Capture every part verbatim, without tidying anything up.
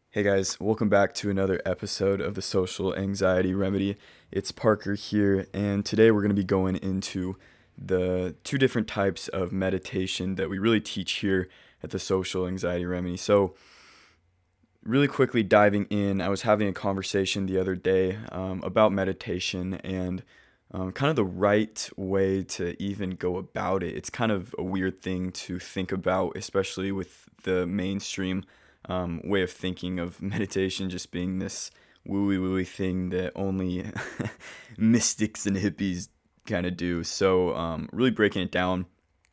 Hey guys, welcome back to another episode of the Social Anxiety Remedy. It's Parker here, and today we're going to be going into the two different types of meditation that we really teach here at the Social Anxiety Remedy. So, really quickly diving in, I was having a conversation the other day um, about meditation and um, kind of the right way to even go about it. It's kind of a weird thing to think about, especially with the mainstream um, way of thinking of meditation just being this wooey wooey thing that only mystics and hippies kind of do. So, um, really breaking it down,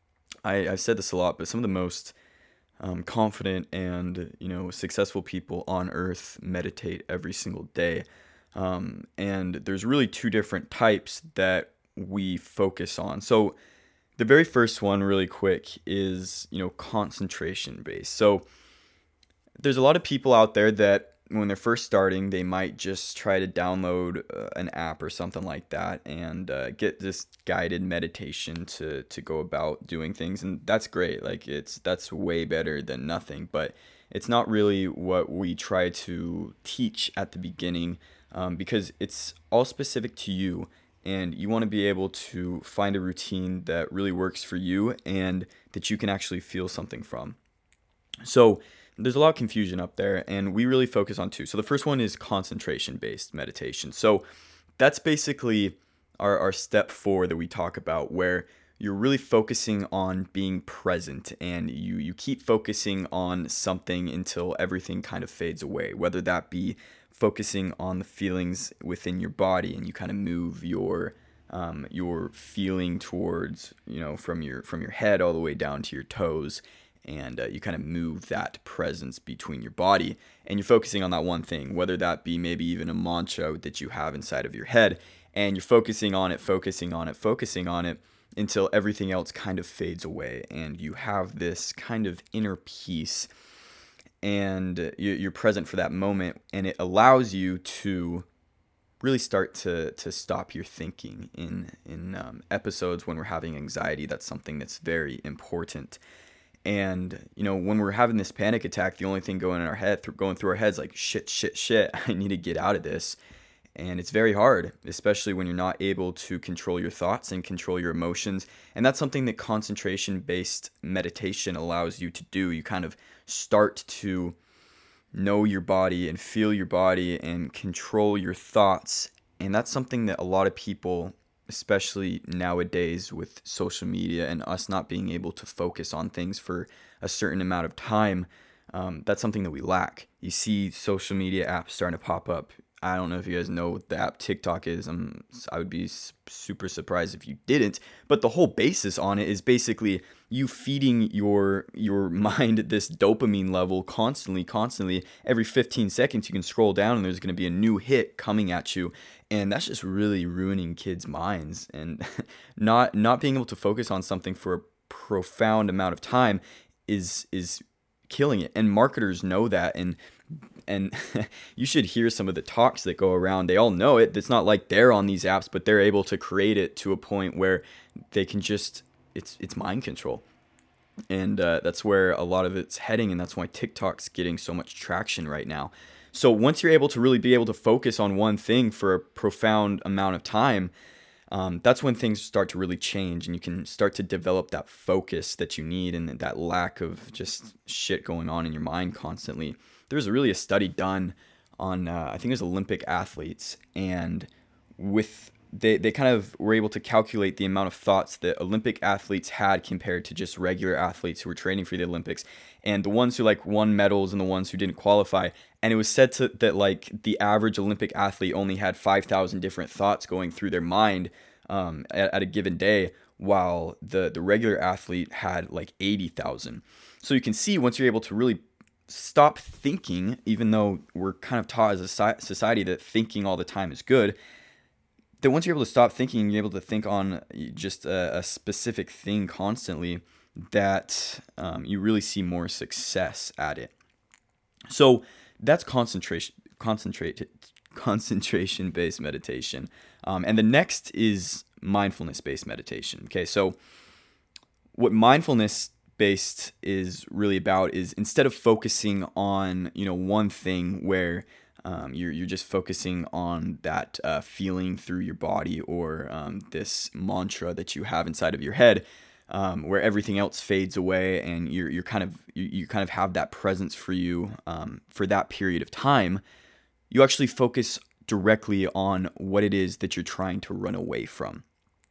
I, I've said this a lot, but some of the most um, confident and you know successful people on earth meditate every single day. Um, and there's really two different types that we focus on. So the very first one, really quick, is you know concentration based. So there's a lot of people out there that when they're first starting, they might just try to download uh, an app or something like that and uh, get this guided meditation to to go about doing things, and that's great. Like it's that's way better than nothing, but it's not really what we try to teach at the beginning, um, because it's all specific to you, and you want to be able to find a routine that really works for you and that you can actually feel something from. So there's a lot of confusion up there, and we really focus on two. So the first one is concentration-based meditation. So that's basically our, our step four that we talk about, where you're really focusing on being present, and you you keep focusing on something until everything kind of fades away, whether that be focusing on the feelings within your body, and you kind of move your um, your feeling towards, you know, from your from your head all the way down to your toes, and uh, you kind of move that presence between your body, and you're focusing on that one thing, whether that be maybe even a mantra that you have inside of your head, and you're focusing on it, focusing on it, focusing on it until everything else kind of fades away, and you have this kind of inner peace, and you're present for that moment, and it allows you to really start to to stop your thinking in in um, episodes when we're having anxiety. That's something that's very important. And you know, when we're having this panic attack, the only thing going in our head, th- going through our heads, like shit, shit, shit. I need to get out of this, and it's very hard, especially when you're not able to control your thoughts and control your emotions. And that's something that concentration-based meditation allows you to do. You kind of start to know your body and feel your body and control your thoughts, and that's something that a lot of people, especially nowadays with social media and us not being able to focus on things for a certain amount of time, um, that's something that we lack. You see social media apps starting to pop up. I don't know if you guys know what the app TikTok is. I'm, I would be s- super surprised if you didn't. But the whole basis on it is basically you feeding your your mind this dopamine level constantly, constantly. Every fifteen seconds, you can scroll down and there's going to be a new hit coming at you, and that's just really ruining kids' minds, and not not being able to focus on something for a profound amount of time is is killing it. And marketers know that, and and you should hear some of the talks that go around. They all know it. It's not like they're on these apps, but they're able to create it to a point where they can just it's it's mind control. And uh, that's where a lot of it's heading, and that's why TikTok's getting so much traction right now. So once you're able to really be able to focus on one thing for a profound amount of time, um, that's when things start to really change, and you can start to develop that focus that you need, and that lack of just shit going on in your mind constantly. There's really a study done on, uh, I think it was Olympic athletes, and with they, they kind of were able to calculate the amount of thoughts that Olympic athletes had compared to just regular athletes who were training for the Olympics, and the ones who like won medals and the ones who didn't qualify. And it was said to, that like the average Olympic athlete only had five thousand different thoughts going through their mind um, at, at a given day, while the, the regular athlete had like eighty thousand. So you can see, once you're able to really stop thinking, even though we're kind of taught as a society that thinking all the time is good, that once you're able to stop thinking, you're able to think on just a, a specific thing constantly, that um, you really see more success at it. So that's concentration, concentrate, concentration-based meditation. Um, and the next is mindfulness-based meditation. Okay, so what mindfulness based is really about is instead of focusing on, you know, one thing where um, you're, you're just focusing on that uh, feeling through your body, or um, this mantra that you have inside of your head, um, where everything else fades away, and you're, you're kind of, you, you kind of have that presence for you um, for that period of time. You actually focus directly on what it is that you're trying to run away from.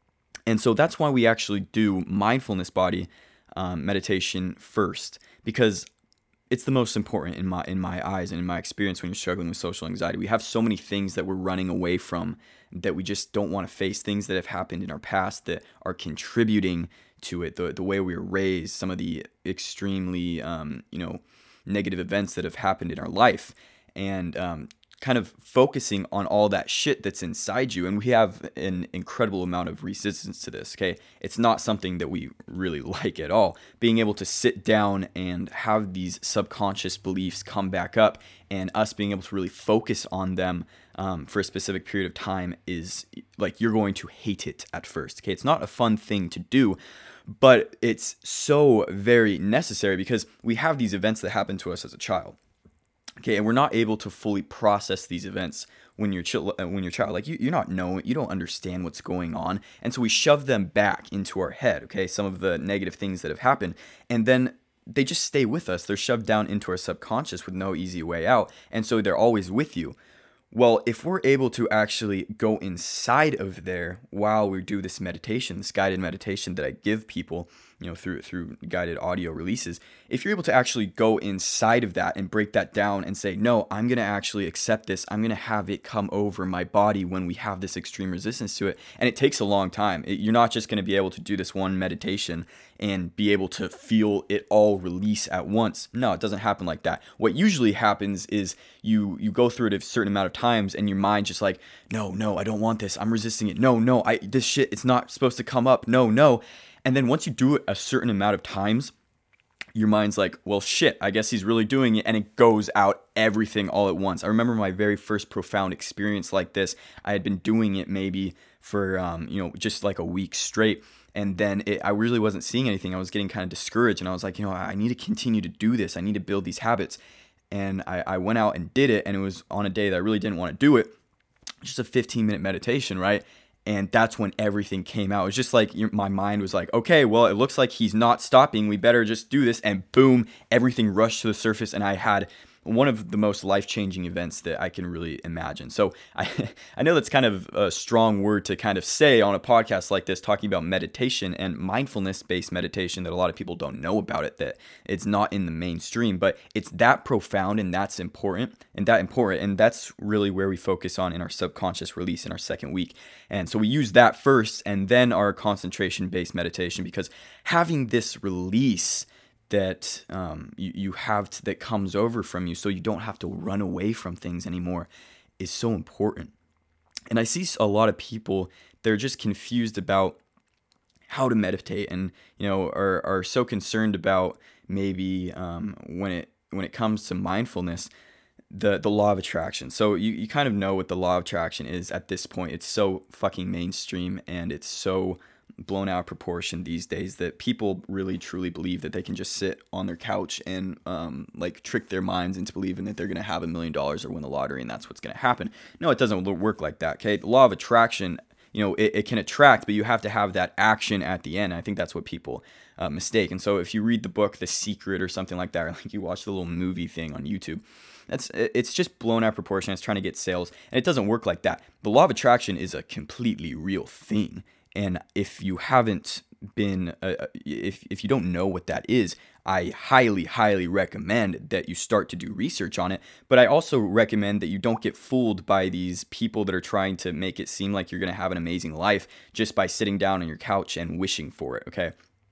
And so that's why we actually do mindfulness body um, meditation first, because it's the most important in my in my eyes and in my experience when you're struggling with social anxiety. We have so many things that we're running away from that we just don't want to face, things that have happened in our past that are contributing to it, the the way we were raised, some of the extremely um, you know negative events that have happened in our life, and um, kind of focusing on all that shit that's inside you. And we have an incredible amount of resistance to this, okay? It's not something that we really like at all. Being able to sit down and have these subconscious beliefs come back up, and us being able to really focus on them um, for a specific period of time is like, you're going to hate it at first, okay? It's not a fun thing to do, but it's so very necessary, because we have these events that happen to us as a child. Okay, and we're not able to fully process these events when you're ch- when you're child. Like you, you're not knowing, you don't understand what's going on, and so we shove them back into our head. Okay, some of the negative things that have happened, and then they just stay with us. They're shoved down into our subconscious with no easy way out, and so they're always with you. Well, if we're able to actually go inside of there while we do this meditation, this guided meditation that I give people, you know, through through guided audio releases, if you're able to actually go inside of that and break that down and say, no, I'm going to actually accept this. I'm going to have it come over my body when we have this extreme resistance to it. And it takes a long time. It, you're not just going to be able to do this one meditation and be able to feel it all release at once. No, it doesn't happen like that. What usually happens is you you go through it a certain amount of times, and your mind just like, no, no, I don't want this. I'm resisting it. No, no, I this shit, it's not supposed to come up. No, no. And then once you do it a certain amount of times, your mind's like, well, shit, I guess he's really doing it. And it goes out everything all at once. I remember my very first profound experience like this. I had been doing it maybe for, um, you know, just like a week straight. And then it, I really wasn't seeing anything. I was getting kind of discouraged. And I was like, you know, I need to continue to do this. I need to build these habits. And I, I went out and did it. And it was on a day that I really didn't want to do it. Just a fifteen minute meditation, right? And that's when everything came out. It was just like my mind was like, okay, well, it looks like he's not stopping. We better just do this. And boom, everything rushed to the surface. And I had one of the most life-changing events that I can really imagine. So I I know that's kind of a strong word to kind of say on a podcast like this, talking about meditation and mindfulness-based meditation, that a lot of people don't know about it, that it's not in the mainstream, but it's that profound and that's important and that important. And that's really where we focus on in our subconscious release in our second week. And so we use that first, and then our concentration-based meditation, because having this release that um, you, you have to, that comes over from you, so you don't have to run away from things anymore, is so important. And I see a lot of people, they're just confused about how to meditate, and you know are are so concerned about maybe um, when it when it comes to mindfulness, the the law of attraction. So you, you kind of know what the law of attraction is at this point. It's so fucking mainstream, and it's so blown out of proportion these days that people really truly believe that they can just sit on their couch and um, like trick their minds into believing that they're going to have a million dollars or win the lottery, and that's what's going to happen. No, it doesn't work like that. Okay, the law of attraction, you know, it, it can attract, but you have to have that action at the end. I think that's what people uh, mistake. And so if you read the book The Secret or something like that, or like you watch the little movie thing on YouTube, that's it's just blown out of proportion. It's trying to get sales, and it doesn't work like that. The law of attraction is a completely real thing. And if you haven't been, uh, if if you don't know what that is, I highly, highly recommend that you start to do research on it. But I also recommend that you don't get fooled by these people that are trying to make it seem like you're going to have an amazing life just by sitting down on your couch and wishing for it, okay?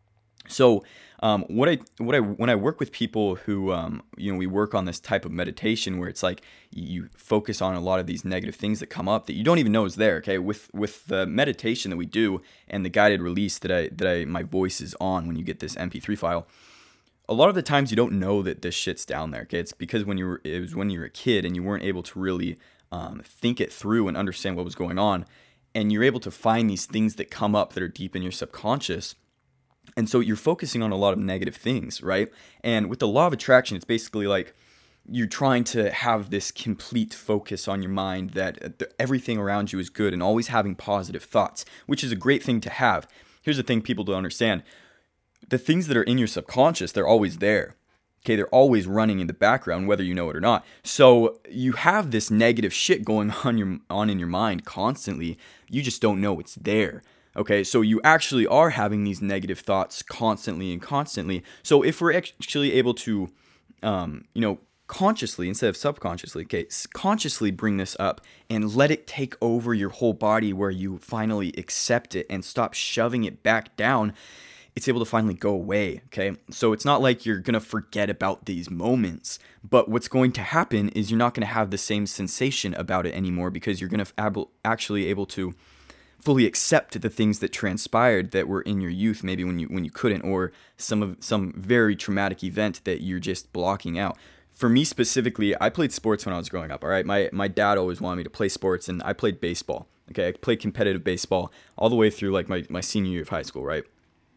So um, what I what I when I work with people who um, you know we work on this type of meditation where it's like you focus on a lot of these negative things that come up that you don't even know is there. Okay, with with the meditation that we do and the guided release that I that I my voice is on when you get this M P three file, a lot of the times you don't know that this shit's down there. Okay, it's because when you were it was when you were a kid and you weren't able to really um, think it through and understand what was going on, and you're able to find these things that come up that are deep in your subconscious. And so you're focusing on a lot of negative things, right? And with the law of attraction, it's basically like you're trying to have this complete focus on your mind that everything around you is good and always having positive thoughts, which is a great thing to have. Here's the thing people don't understand. The things that are in your subconscious, they're always there. Okay, they're always running in the background, whether you know it or not. So you have this negative shit going on your on in your mind constantly. You just don't know it's there. Okay, so you actually are having these negative thoughts constantly and constantly. So if we're actually able to, um, you know, consciously instead of subconsciously, okay, consciously bring this up and let it take over your whole body, where you finally accept it and stop shoving it back down, it's able to finally go away, okay? So it's not like you're going to forget about these moments, but what's going to happen is you're not going to have the same sensation about it anymore, because you're going to ab- actually able to fully accept the things that transpired that were in your youth, maybe when you when you couldn't, or some of some very traumatic event that you're just blocking out. For me specifically, I played sports when I was growing up, all right? My my dad always wanted me to play sports, and I played baseball, okay? I played competitive baseball all the way through like my, my senior year of high school, right?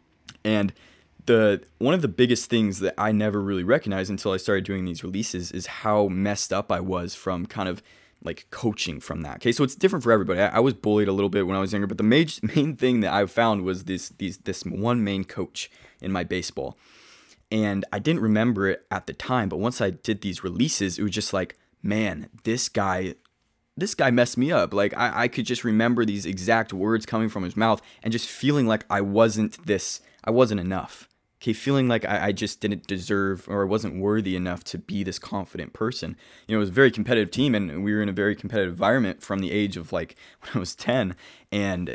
And the one of the biggest things that I never really recognized until I started doing these releases is how messed up I was from kind of like coaching from that. Okay, so it's different for everybody. I, I was bullied a little bit when I was younger, but the main main thing that I found was this these this one main coach in my baseball, and I didn't remember it at the time. But once I did these releases, it was just like, man, this guy. This guy messed me up. Like I, I could just remember these exact words coming from his mouth and just feeling like I wasn't this, I wasn't enough. Okay, feeling like I, I just didn't deserve, or I wasn't worthy enough to be this confident person. You know, it was a very competitive team, and we were in a very competitive environment from the age of like when I was ten. And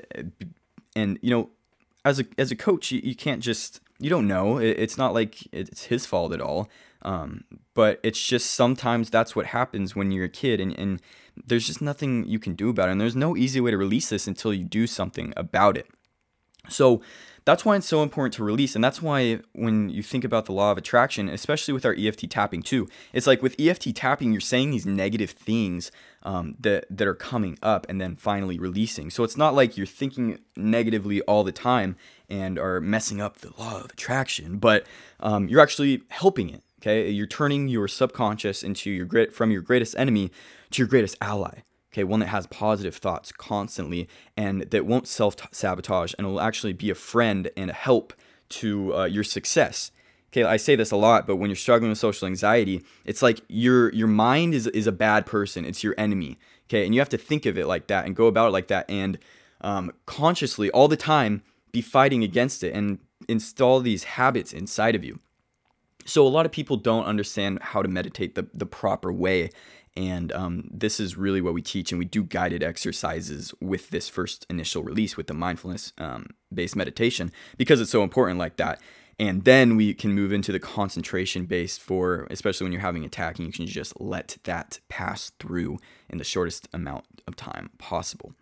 and you know, as a as a coach, you, you can't just, you don't know. It, it's not like it's his fault at all. Um, but it's just sometimes that's what happens when you're a kid, and, and there's just nothing you can do about it. And there's no easy way to release this until you do something about it. So that's why it's so important to release. And that's why when you think about the law of attraction, especially with our E F T tapping too, it's like with E F T tapping, you're saying these negative things um, that, that are coming up and then finally releasing. So it's not like you're thinking negatively all the time and are messing up the law of attraction, but um, you're actually helping it. Okay, you're turning your subconscious into your great from your greatest enemy to your greatest ally. Okay, one that has positive thoughts constantly and that won't self-sabotage and will actually be a friend and a help to uh, your success. Okay, I say this a lot, but when you're struggling with social anxiety, it's like your your mind is is a bad person. It's your enemy. Okay, and you have to think of it like that and go about it like that, and um, consciously all the time be fighting against it and install these habits inside of you. So a lot of people don't understand how to meditate the, the proper way. And um, this is really what we teach. And we do guided exercises with this first initial release with the mindfulness um, based meditation, because it's so important like that. And then we can move into the concentration based for, especially when you're having attack, and you can just let that pass through in the shortest amount of time possible.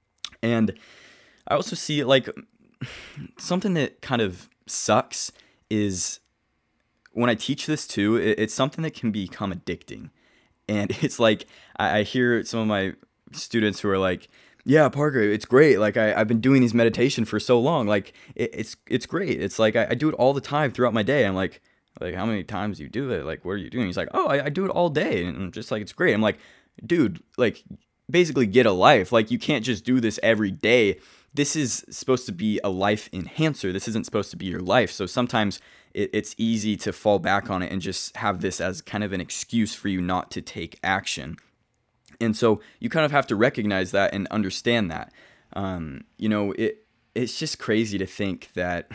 And I also see like something that kind of sucks is, when I teach this too, it's something that can become addicting. And it's like, I hear some of my students who are like, yeah, Parker, it's great. Like I, I've been doing these meditation for so long. Like it, it's, it's great. It's like, I, I do it all the time throughout my day. I'm like, like, how many times do you do it? Like, what are you doing? He's like, oh, I, I do it all day. And I'm just like, it's great. I'm like, dude, like basically get a life. Like you can't just do this every day. This is supposed to be a life enhancer. This isn't supposed to be your life. So sometimes it, it's easy to fall back on it and just have this as kind of an excuse for you not to take action. And so you kind of have to recognize that and understand that. Um, you know, it it's just crazy to think that,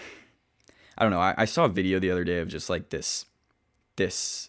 I don't know, I, I saw a video the other day of just like this, this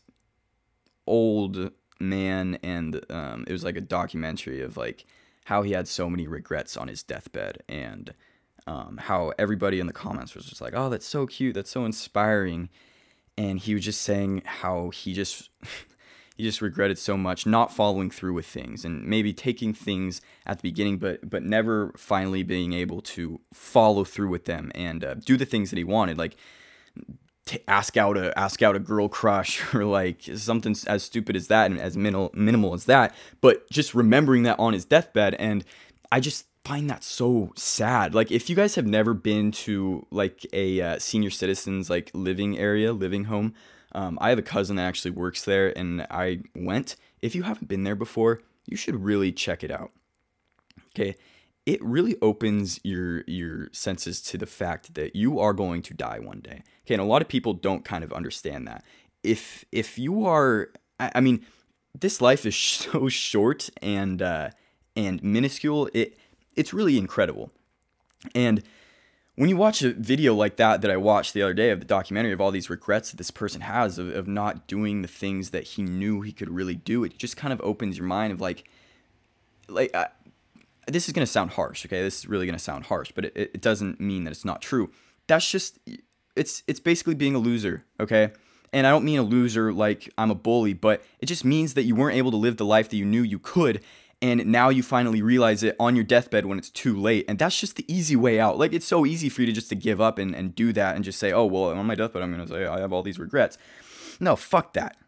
old man, and um, it was like a documentary of like how he had so many regrets on his deathbed, and um, how everybody in the comments was just like, oh, that's so cute, that's so inspiring. And he was just saying how he just he just regretted so much not following through with things, and maybe taking things at the beginning, but but never finally being able to follow through with them and uh, do the things that he wanted, like t- ask out a ask out a girl crush, or like something as stupid as that and as minimal minimal as that, but just remembering that on his deathbed. And I just find that so sad. Like, if you guys have never been to like a uh, senior citizens like living area, living home, um, I have a cousin that actually works there, and I went. If you haven't been there before, you should really check it out. Okay, it really opens your your senses to the fact that you are going to die one day. Okay, and a lot of people don't kind of understand that. If if you are, I, I mean, this life is so short and uh, and minuscule. It it's really incredible. And when you watch a video like that that I watched the other day of the documentary of all these regrets that this person has of, of not doing the things that he knew he could really do, it just kind of opens your mind of like, like uh, this is going to sound harsh, okay? This is really going to sound harsh, but it, it doesn't mean that it's not true. That's just, it's it's basically being a loser, okay? And I don't mean a loser like I'm a bully, but it just means that you weren't able to live the life that you knew you could, and now you finally realize it on your deathbed when it's too late. And that's just the easy way out. Like, it's so easy for you to just to give up and, and do that and just say, oh, well, on my deathbed, I'm going to say I have all these regrets. No, fuck that.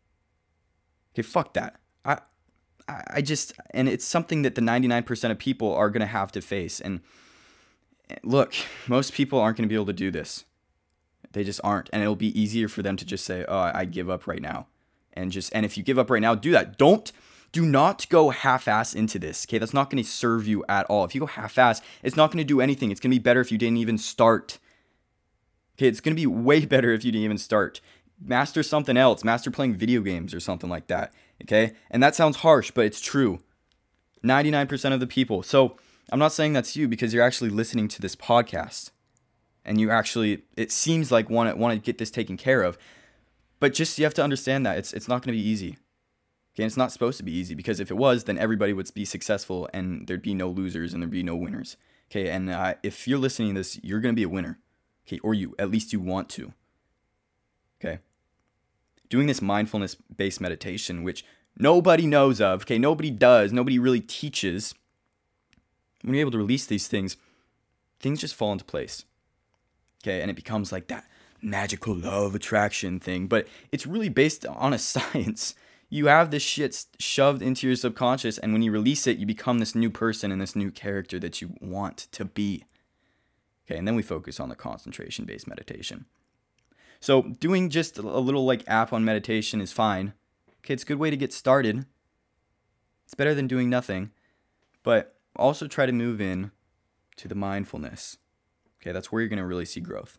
Okay, fuck that. I, I just, and it's something that the ninety-nine percent of people are going to have to face. And look, most people aren't going to be able to do this. They just aren't. And it'll be easier for them to just say, oh, I give up right now. And just, and if you give up right now, do that. Don't, do not go half-ass into this. Okay, that's not going to serve you at all. If you go half-ass, it's not going to do anything. It's going to be better if you didn't even start. Okay, it's going to be way better if you didn't even start. Master something else. Master playing video games or something like that. Okay, and that sounds harsh, but it's true. ninety-nine percent of the people. So I'm not saying that's you because you're actually listening to this podcast. And you actually, it seems like want to, want to get this taken care of. But just, you have to understand that it's it's not going to be easy. Okay, and it's not supposed to be easy, because if it was, then everybody would be successful and there'd be no losers and there'd be no winners. Okay, and uh, if you're listening to this, you're going to be a winner. Okay, or you, at least you want to. Okay. Doing this mindfulness-based meditation, which nobody knows of, okay, nobody does, nobody really teaches. When you're able to release these things, things just fall into place. Okay, and it becomes like that magical law of attraction thing, but it's really based on a science. You have this shit shoved into your subconscious, and when you release it, you become this new person and this new character that you want to be. Okay, and then we focus on the concentration-based meditation. So doing just a little like app on meditation is fine. Okay, it's a good way to get started. It's better than doing nothing, but also try to move in to the mindfulness. Okay, that's where you're going to really see growth.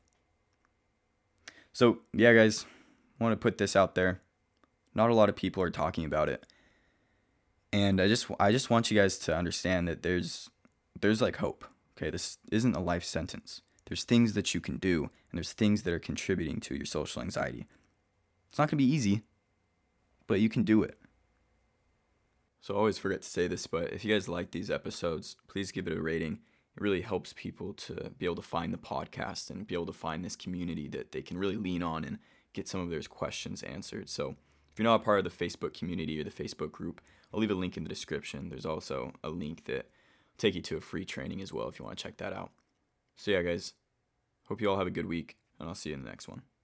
So yeah, guys, I want to put this out there. Not a lot of people are talking about it. And I just I just want you guys to understand that there's there's like hope. Okay, this isn't a life sentence. There's things that you can do, and there's things that are contributing to your social anxiety. It's not going to be easy, but you can do it. So I always forget to say this, but if you guys like these episodes, please give it a rating. It really helps people to be able to find the podcast and be able to find this community that they can really lean on and get some of their questions answered. So if you're not a part of the Facebook community or the Facebook group, I'll leave a link in the description. There's also a link that will take you to a free training as well if you want to check that out. So yeah, guys, hope you all have a good week, and I'll see you in the next one.